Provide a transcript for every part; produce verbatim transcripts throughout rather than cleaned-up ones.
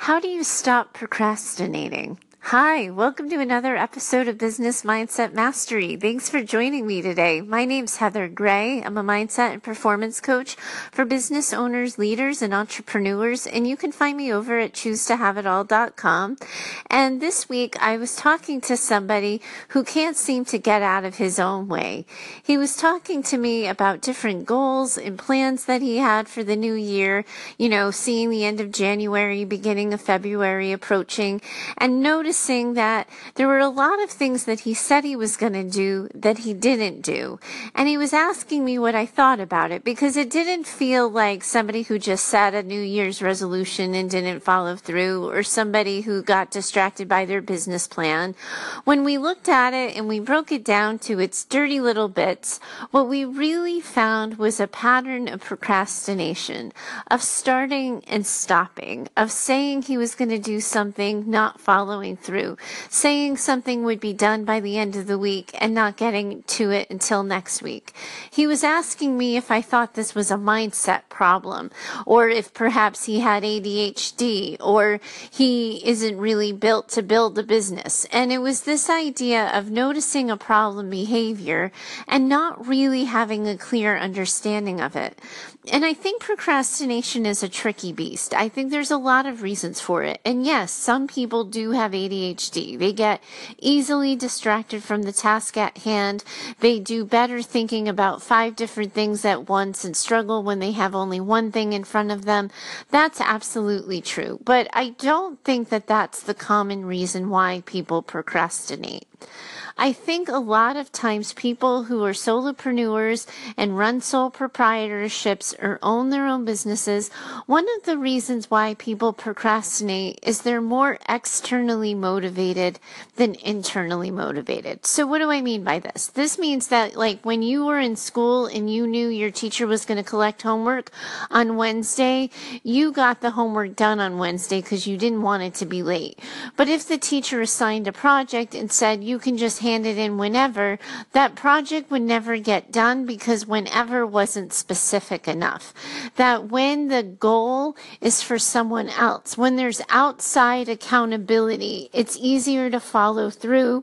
How do you stop procrastinating? Hi, welcome to another episode of Business Mindset Mastery. Thanks for joining me today. My name's Heather Gray. I'm a mindset and performance coach for business owners, leaders, and entrepreneurs, and you can find me over at choose to have it all dot com. And this week, I was talking to somebody who can't seem to get out of his own way. He was talking to me about different goals and plans that he had for the new year, you know, seeing the end of January, beginning of February approaching, and noticing Noticing that there were a lot of things that he said he was going to do that he didn't do. And he was asking me what I thought about it because it didn't feel like somebody who just set a New Year's resolution and didn't follow through, or somebody who got distracted by their business plan. When we looked at it and we broke it down to its dirty little bits, what we really found was a pattern of procrastination, of starting and stopping, of saying he was going to do something, not following through, saying something would be done by the end of the week and not getting to it until next week. He was asking me if I thought this was a mindset problem, or if perhaps he had A D H D, or he isn't really built to build a business. And it was this idea of noticing a problem behavior and not really having a clear understanding of it. And I think procrastination is a tricky beast. I think there's a lot of reasons for it. And yes, some people do have A D H D. They get easily distracted from the task at hand. They do better thinking about five different things at once and struggle when they have only one thing in front of them. That's absolutely true. But I don't think that that's the common reason why people procrastinate. I think a lot of times people who are solopreneurs and run sole proprietorships or own their own businesses, one of the reasons why people procrastinate is they're more externally motivated than internally motivated. So what do I mean by this? This means that like when you were in school and you knew your teacher was going to collect homework on Wednesday, you got the homework done on Wednesday because you didn't want it to be late. But if the teacher assigned a project and said you can just hand it in whenever, that project would never get done because whenever wasn't specific enough. That when the goal is for someone else, when there's outside accountability, it's easier to follow through,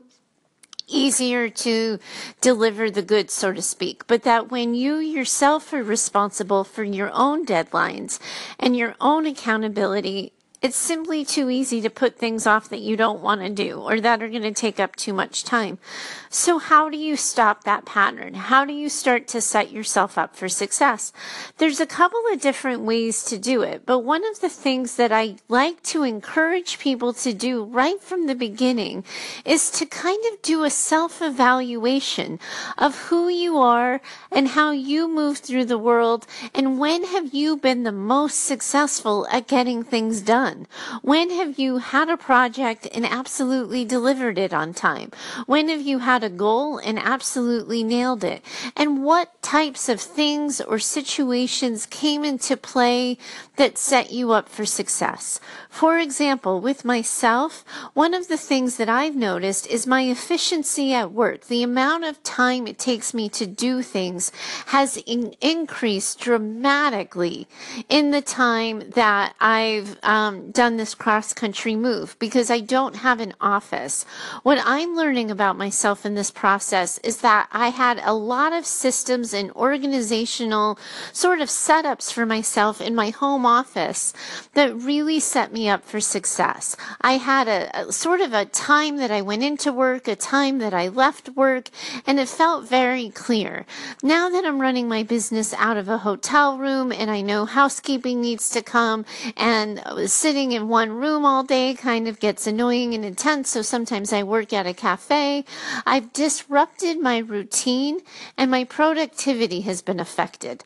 easier to deliver the goods, so to speak. But that when you yourself are responsible for your own deadlines and your own accountability, it's simply too easy to put things off that you don't want to do or that are going to take up too much time. So how do you stop that pattern? How do you start to set yourself up for success? There's a couple of different ways to do it, but one of the things that I like to encourage people to do right from the beginning is to kind of do a self-evaluation of who you are and how you move through the world, and when have you been the most successful at getting things done? When have you had a project and absolutely delivered it on time? When have you had a goal and absolutely nailed it? And what types of things or situations came into play that set you up for success? For example, with myself, one of the things that I've noticed is my efficiency at work. The amount of time it takes me to do things has in- increased dramatically in the time that I've um, done this cross-country move because I don't have an office. What I'm learning about myself in this process is that I had a lot of systems and organizational sort of setups for myself in my home office that really set me up for success. I had a, a sort of a time that I went into work, a time that I left work, and it felt very clear. Now that I'm running my business out of a hotel room and I know housekeeping needs to come, and sitting in one room all day kind of gets annoying and intense, so sometimes I work at a cafe. I've disrupted my routine and my productivity has been affected.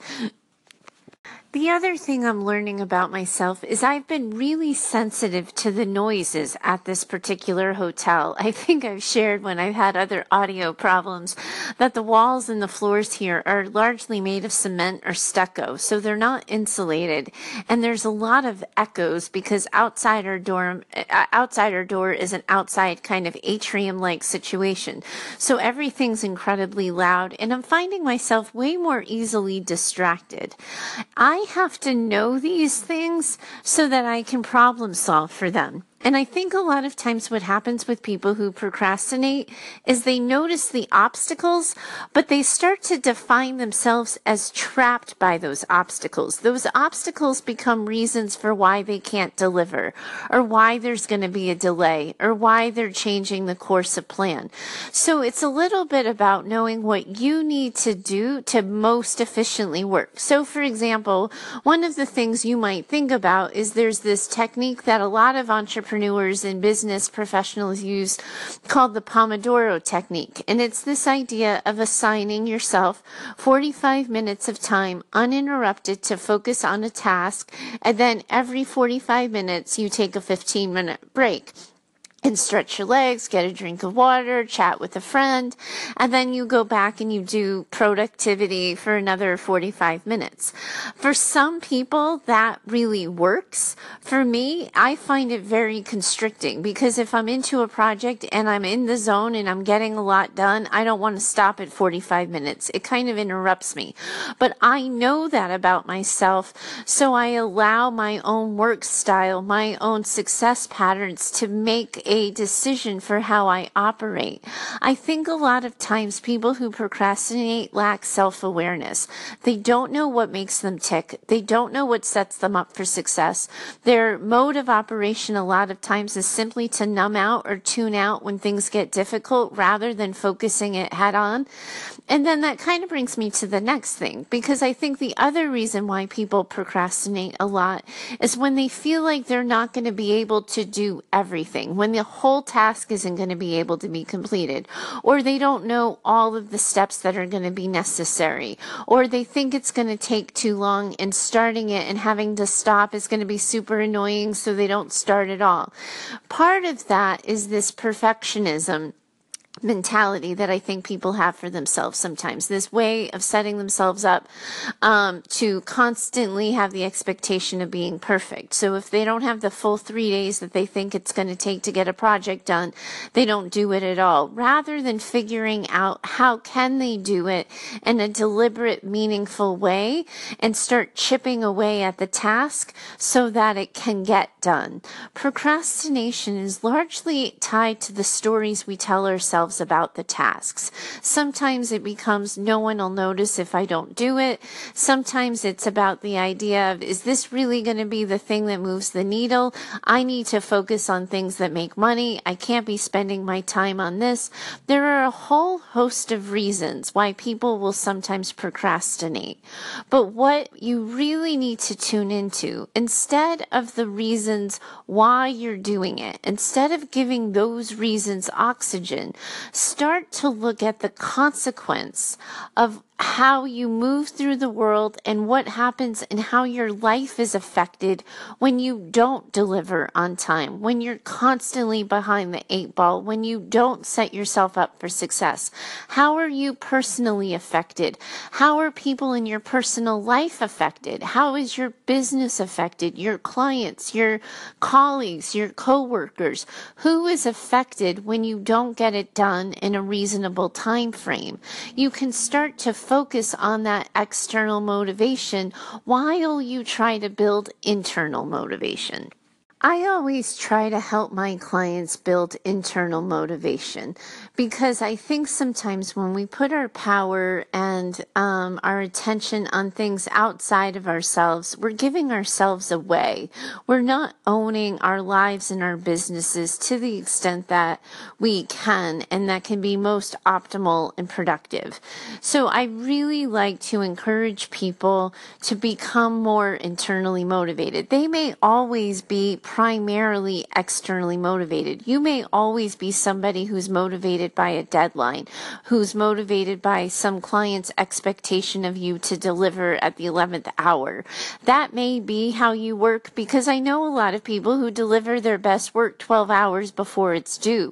The other thing I'm learning about myself is I've been really sensitive to the noises at this particular hotel. I think I've shared when I've had other audio problems that the walls and the floors here are largely made of cement or stucco, so they're not insulated. And there's a lot of echoes because outside our door, outside our door is an outside kind of atrium-like situation. So everything's incredibly loud, and I'm finding myself way more easily distracted. I I have to know these things so that I can problem solve for them. And I think a lot of times what happens with people who procrastinate is they notice the obstacles, but they start to define themselves as trapped by those obstacles. Those obstacles become reasons for why they can't deliver, or why there's going to be a delay, or why they're changing the course of plan. So it's a little bit about knowing what you need to do to most efficiently work. So for example, one of the things you might think about is there's this technique that a lot of entrepreneurs Entrepreneurs and business professionals use called the Pomodoro technique. And it's this idea of assigning yourself forty-five minutes of time uninterrupted to focus on a task. And then every forty-five minutes, you take a fifteen minute break and stretch your legs, get a drink of water, chat with a friend, and then you go back and you do productivity for another forty-five minutes. For some people, that really works. For me, I find it very constricting because if I'm into a project and I'm in the zone and I'm getting a lot done, I don't want to stop at forty-five minutes. It kind of interrupts me. But I know that about myself, so I allow my own work style, my own success patterns to make a decision for how I operate. I think a lot of times people who procrastinate lack self-awareness. They don't know what makes them tick. They don't know what sets them up for success. Their mode of operation a lot of times is simply to numb out or tune out when things get difficult rather than focusing it head on. And then that kind of brings me to the next thing, because I think the other reason why people procrastinate a lot is when they feel like they're not going to be able to do everything, when the whole task isn't going to be able to be completed, or they don't know all of the steps that are going to be necessary, or they think it's going to take too long and starting it and having to stop is going to be super annoying, so they don't start at all. Part of that is this perfectionism mentality that I think people have for themselves sometimes, this way of setting themselves up um, to constantly have the expectation of being perfect. So if they don't have the full three days that they think it's going to take to get a project done, they don't do it at all, rather than figuring out how can they do it in a deliberate, meaningful way and start chipping away at the task so that it can get done. Procrastination is largely tied to the stories we tell ourselves about the tasks. Sometimes it becomes no one will notice if I don't do it. Sometimes it's about the idea of, is this really going to be the thing that moves the needle? I need to focus on things that make money. I can't be spending my time on this. There are a whole host of reasons why people will sometimes procrastinate. But what you really need to tune into, instead of the reasons why you're doing it, instead of giving those reasons oxygen, start to look at the consequence of how you move through the world and what happens and how your life is affected when you don't deliver on time, when you're constantly behind the eight ball, when you don't set yourself up for success. How are you personally affected? How are people in your personal life affected? How is your business affected? Your clients, your colleagues, your coworkers? Who is affected when you don't get it done in a reasonable time frame? You can start to focus on that external motivation while you try to build internal motivation. I always try to help my clients build internal motivation because I think sometimes when we put our power and um, our attention on things outside of ourselves, we're giving ourselves away. We're not owning our lives and our businesses to the extent that we can, and that can be most optimal and productive. So I really like to encourage people to become more internally motivated. They may always be primarily externally motivated. You may always be somebody who's motivated by a deadline, who's motivated by some client's expectation of you to deliver at the eleventh hour. That may be how you work, because I know a lot of people who deliver their best work twelve hours before it's due.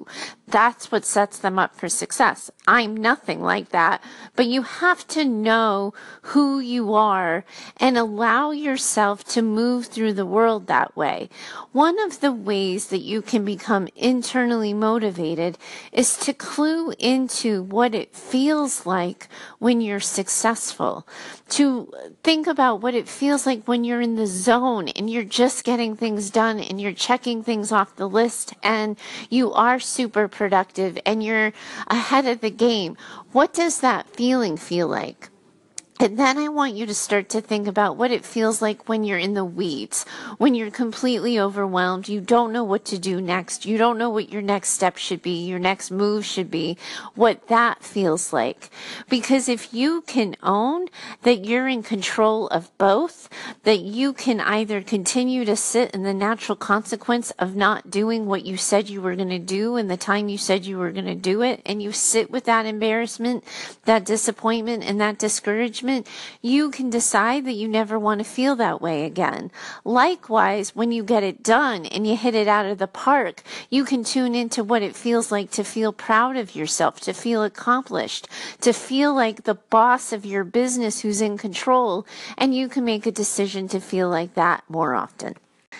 That's what sets them up for success. I'm nothing like that, but you have to know who you are and allow yourself to move through the world that way. One of the ways that you can become internally motivated is to clue into what it feels like when you're successful, to think about what it feels like when you're in the zone and you're just getting things done and you're checking things off the list and you are super productive and you're ahead of the game. What does that feeling feel like? And then I want you to start to think about what it feels like when you're in the weeds, when you're completely overwhelmed, you don't know what to do next, you don't know what your next step should be, your next move should be, what that feels like. Because if you can own that you're in control of both, that you can either continue to sit in the natural consequence of not doing what you said you were going to do in the time you said you were going to do it, and you sit with that embarrassment, that disappointment, and that discouragement, you can decide that you never want to feel that way again. Likewise, when you get it done and you hit it out of the park, you can tune into what it feels like to feel proud of yourself, to feel accomplished, to feel like the boss of your business who's in control, and you can make a decision to feel like that more often.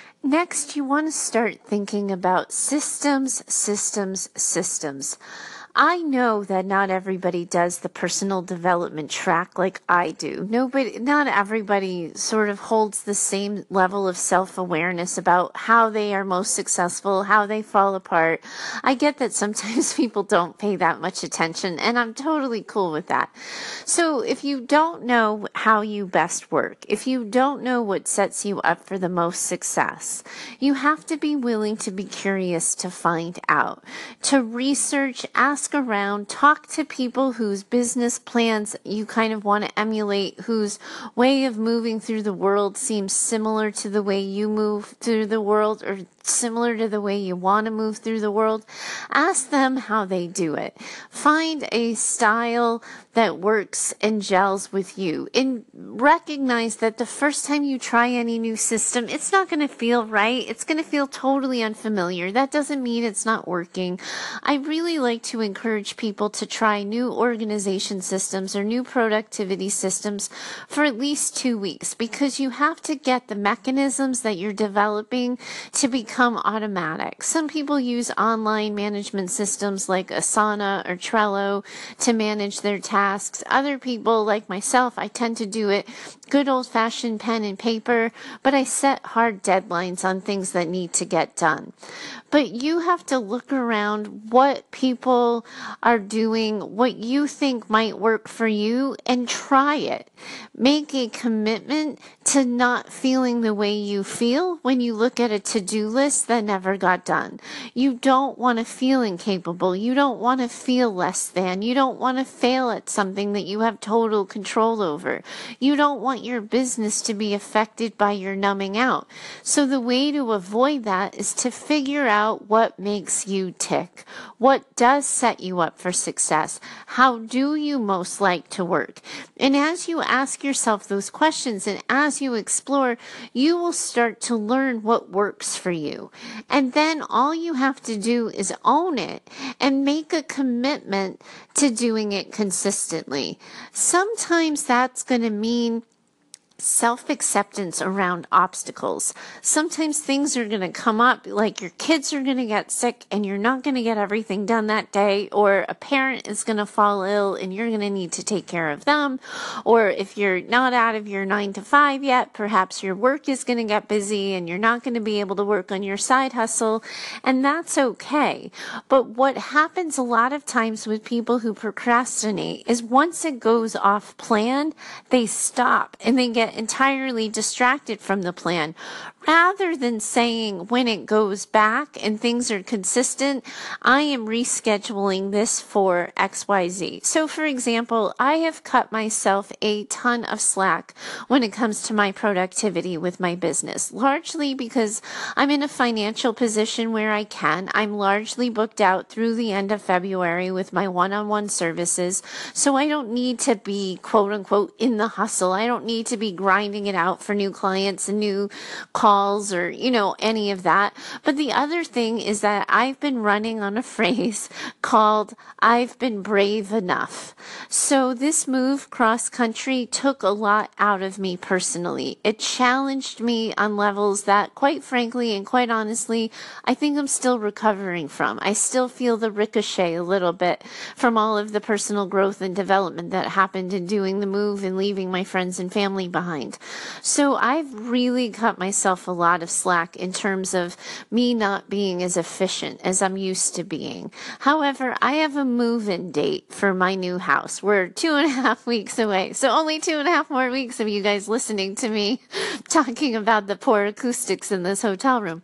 Next, you want to start thinking about systems, systems, systems. I know that not everybody does the personal development track like I do. Nobody, not everybody sort of holds the same level of self-awareness about how they are most successful, how they fall apart. I get that sometimes people don't pay that much attention, and I'm totally cool with that. So if you don't know how you best work, if you don't know what sets you up for the most success, you have to be willing to be curious to find out, to research, ask around, talk to people whose business plans you kind of want to emulate, whose way of moving through the world seems similar to the way you move through the world, or similar to the way you want to move through the world. Ask them how they do it. Find a style that works and gels with you. And recognize that the first time you try any new system, it's not going to feel right. It's going to feel totally unfamiliar. That doesn't mean it's not working. I really like to encourage people to try new organization systems or new productivity systems for at least two weeks, because you have to get the mechanisms that you're developing to become automatic. Some people use online management systems like Asana or Trello to manage their tasks. Other people, like myself, I tend to do it good old-fashioned pen and paper, but I set hard deadlines on things that need to get done. But you have to look around what people are doing, what you think might work for you, and try it. Make a commitment to not feeling the way you feel when you look at a to-do list that never got done. You don't want to feel incapable. You don't want to feel less than. You don't want to fail at something that you have total control over. You don't want your business to be affected by your numbing out. So the way to avoid that is to figure out what makes you tick. What does set you up for success? How do you most like to work? And as you ask yourself those questions and as you explore, you will start to learn what works for you. And then all you have to do is own it and make a commitment to doing it consistently. Sometimes that's going to mean self-acceptance around obstacles. Sometimes things are going to come up, like your kids are going to get sick and you're not going to get everything done that day, or a parent is going to fall ill and you're going to need to take care of them, or if you're not out of your nine to five yet, perhaps your work is going to get busy and you're not going to be able to work on your side hustle, and that's okay. But what happens a lot of times with people who procrastinate is once it goes off plan, they stop and they get entirely distracted from the plan. Rather than saying when it goes back and things are consistent, I am rescheduling this for X Y Z. So for example, I have cut myself a ton of slack when it comes to my productivity with my business, largely because I'm in a financial position where I can. I'm largely booked out through the end of February with my one-on-one services, so I don't need to be quote unquote in the hustle. I don't need to be grinding it out for new clients and new calls calls or, you know, any of that. But the other thing is that I've been running on a phrase called I've been brave enough. So this move cross country took a lot out of me personally. It challenged me on levels that, quite frankly and quite honestly, I think I'm still recovering from. I still feel the ricochet a little bit from all of the personal growth and development that happened in doing the move and leaving my friends and family behind. So I've really cut myself a lot of slack in terms of me not being as efficient as I'm used to being. However, I have a move-in date for my new house. We're two and a half weeks away. So only two and a half more weeks of you guys listening to me talking about the poor acoustics in this hotel room.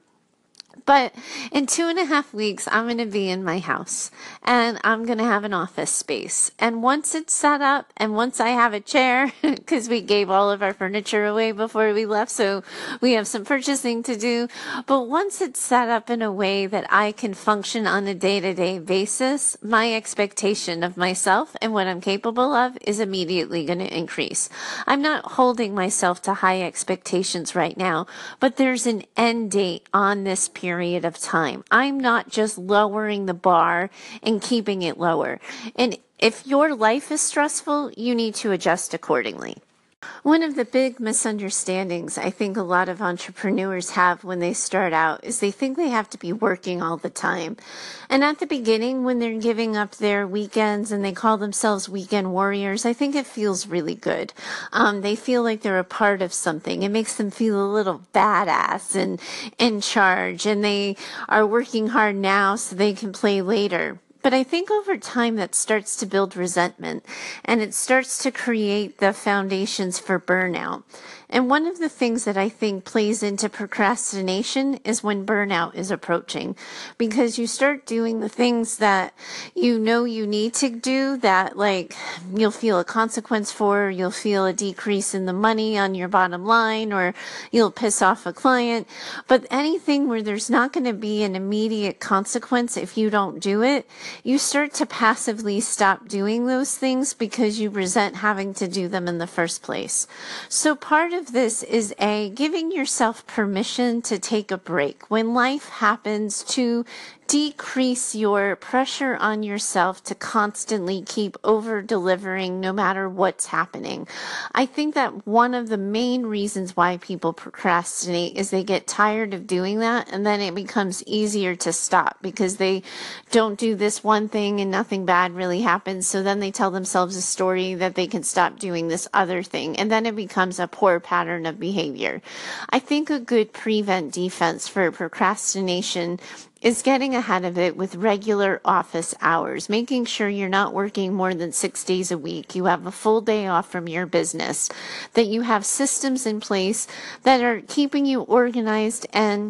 But in two and a half weeks, I'm going to be in my house and I'm going to have an office space. And once it's set up and once I have a chair, because we gave all of our furniture away before we left, so we have some purchasing to do. But once it's set up in a way that I can function on a day-to-day basis, my expectation of myself and what I'm capable of is immediately going to increase. I'm not holding myself to high expectations right now, but there's an end date on this period of time. I'm not just lowering the bar and keeping it lower. And if your life is stressful, you need to adjust accordingly. One of the big misunderstandings I think a lot of entrepreneurs have when they start out is they think they have to be working all the time. And at the beginning, when they're giving up their weekends and they call themselves weekend warriors, I think it feels really good. Um, they feel like they're a part of something. It makes them feel a little badass and in charge, and they are working hard now so they can play later. But I think over time that starts to build resentment and it starts to create the foundations for burnout. And one of the things that I think plays into procrastination is when burnout is approaching, because you start doing the things that you know you need to do that, like, you'll feel a consequence for, you'll feel a decrease in the money on your bottom line, or you'll piss off a client. But anything where there's not going to be an immediate consequence if you don't do it, you start to passively stop doing those things because you resent having to do them in the first place. So part of this is a giving yourself permission to take a break when life happens, to decrease your pressure on yourself to constantly keep over delivering no matter what's happening. I think that one of the main reasons why people procrastinate is they get tired of doing that, and then it becomes easier to stop because they don't do this one thing and nothing bad really happens. So then they tell themselves a story that they can stop doing this other thing, and then it becomes a poor pattern of behavior. I think a good prevent defense for procrastination is getting ahead of it with regular office hours, making sure you're not working more than six days a week, you have a full day off from your business, that you have systems in place that are keeping you organized and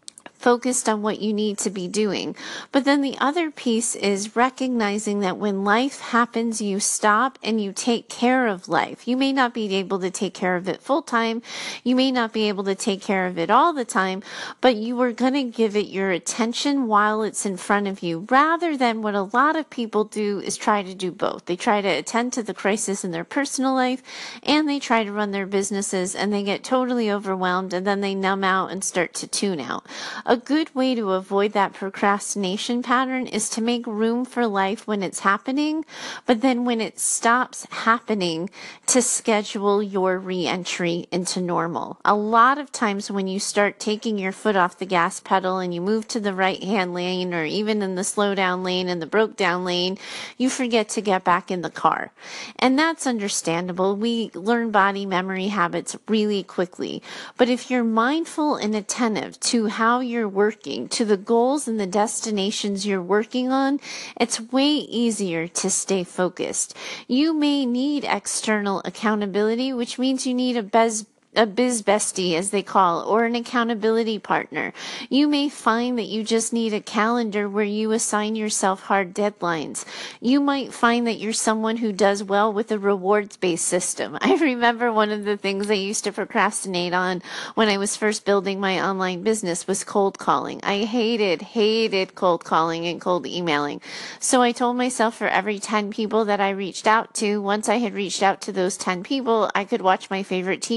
focused on what you need to be doing. But then the other piece is recognizing that when life happens, you stop and you take care of life. You may not be able to take care of it full time. You may not be able to take care of it all the time, but you are going to give it your attention while it's in front of you, rather than what a lot of people do is try to do both. They try to attend to the crisis in their personal life and they try to run their businesses, and they get totally overwhelmed and then they numb out and start to tune out. A good way to avoid that procrastination pattern is to make room for life when it's happening, but then when it stops happening, to schedule your re-entry into normal. A lot of times when you start taking your foot off the gas pedal and you move to the right-hand lane, or even in the slow down lane and the broke down lane, you forget to get back in the car. And that's understandable. We learn body memory habits really quickly. But if you're mindful and attentive to how you're working, to the goals and the destinations you're working on, it's way easier to stay focused. You may need external accountability, which means you need a bez a biz bestie, as they call, or an accountability partner. You may find that you just need a calendar where you assign yourself hard deadlines. You might find that you're someone who does well with a rewards-based system. I remember one of the things I used to procrastinate on when I was first building my online business was cold calling. I hated, hated cold calling and cold emailing. So I told myself for every ten people that I reached out to, once I had reached out to those ten people, I could watch my favorite T V show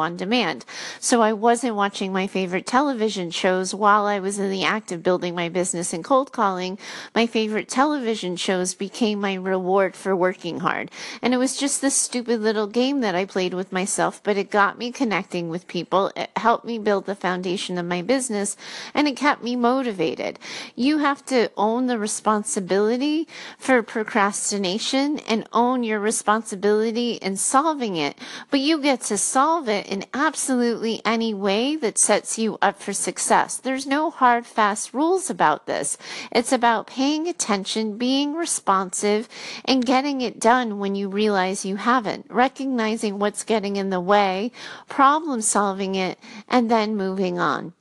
on demand. So I wasn't watching my favorite television shows while I was in the act of building my business and cold calling. My favorite television shows became my reward for working hard. And it was just this stupid little game that I played with myself, but it got me connecting with people. It helped me build the foundation of my business, and it kept me motivated. You have to own the responsibility for procrastination and own your responsibility in solving it, but you get to solve it in absolutely any way that sets you up for success. There's no hard, fast rules about this. It's about paying attention, being responsive, and getting it done when you realize you haven't, recognizing what's getting in the way, problem solving it, and then moving on.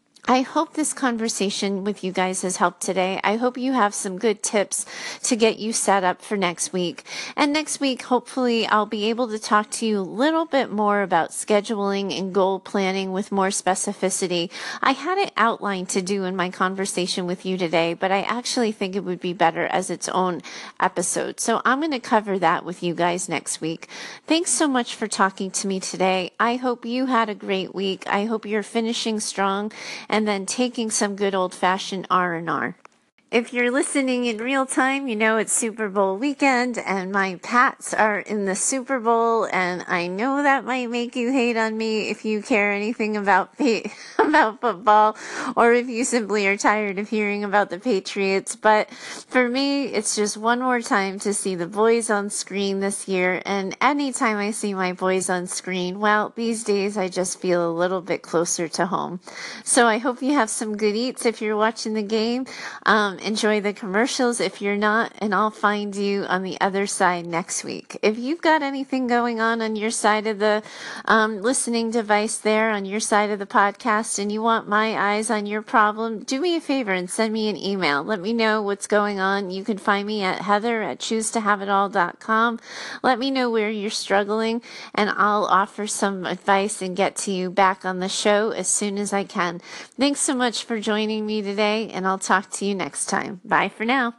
I hope this conversation with you guys has helped today. I hope you have some good tips to get you set up for next week. And next week, hopefully, I'll be able to talk to you a little bit more about scheduling and goal planning with more specificity. I had it outlined to do in my conversation with you today, but I actually think it would be better as its own episode. So I'm going to cover that with you guys next week. Thanks so much for talking to me today. I hope you had a great week. I hope you're finishing strong and then taking some good old-fashioned R and R. If you're listening in real time, you know it's Super Bowl weekend and my Pats are in the Super Bowl, and I know that might make you hate on me if you care anything about about football, or if you simply are tired of hearing about the Patriots. But for me, it's just one more time to see the boys on screen this year, and anytime I see my boys on screen, well, these days I just feel a little bit closer to home. So I hope you have some good eats if you're watching the game. Um, Enjoy the commercials if you're not, and I'll find you on the other side next week. If you've got anything going on on your side of the um, listening device there, on your side of the podcast, and you want my eyes on your problem, do me a favor and send me an email. Let me know what's going on. You can find me at heather at choose to have it all dot com. Let me know where you're struggling, and I'll offer some advice and get to you back on the show as soon as I can. Thanks so much for joining me today, and I'll talk to you next time. Bye for now.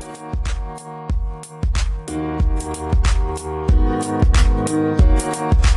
Thank you.